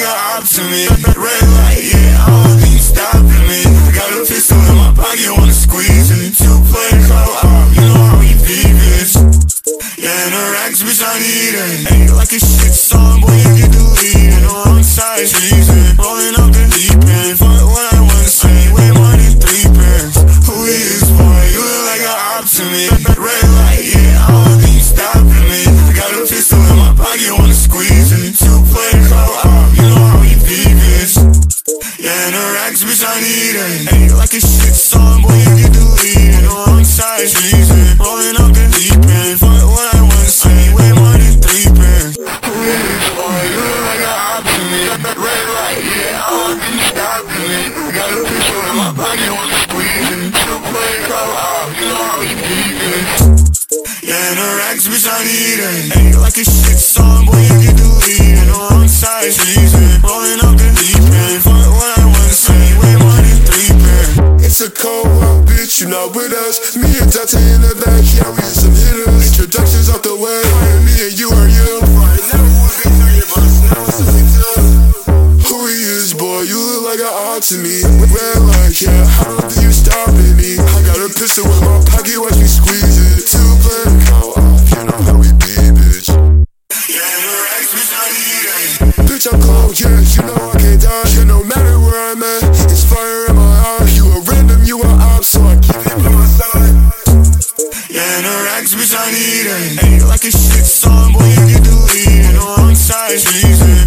an op to me. Red light, yeah, I don't think you stopping me. I got a pistol in my pocket, wanna squeeze it. Two-player co-op, you know how we peevish. Yeah, in the racks, bitch, I need it. Ain't like a shit song, boy, you get deleted. On side, treason, rolling up the deep end. Fuck what I wanna say, way more than 3 pence. Who is, boy? You look like an op to me. Red light, yeah, I don't think you stopping me. I got a pistol in my pocket, wanna squeeze it. Two-player co-op, you know how we peevish. Yeah, in the racks, bitch, I need it. Ain't like a shit song, boy, you get deleted. On side, treason, rolling up the deep end. Fuck what I wanna say, way more than 3 pence. Who is, boy? You look like an op to me. Red light, yeah, I don't think you stopping me. I got a pistol in my pocket, wanna squeeze it. Two-player co-op, you know how we peevish. Yeah, in the racks, bitch, I need it. Ain't like a shit song, boy, you get deleted. On side, treason, rolling up the deep end. Fuck what I wanna say, way more than 3 pence. It's a cold one, bitch, you not with us. Me and Dante in the back, yeah, we some hitters. Introductions out the way, me and you are you. Right now, we'll be 3 of us, now it's only 2. Who he is, boy, you look like an odd to me. Red light, yeah, how do you stopping me? I got a pistol in my pocket, watch me squeeze it. Two-player co-op, you know how we be, bitch. Yeah, in the racks, bitch, I need it. Bitch, I'm cold, yeah, you know I can't die. Yeah, no matter where I'm at, it's fire in my eye. You a random, you a op, so I keep it by my side. Yeah, in the racks, bitch, I need it. Ain't like a shit song, boy, you get deleted. On side, treason,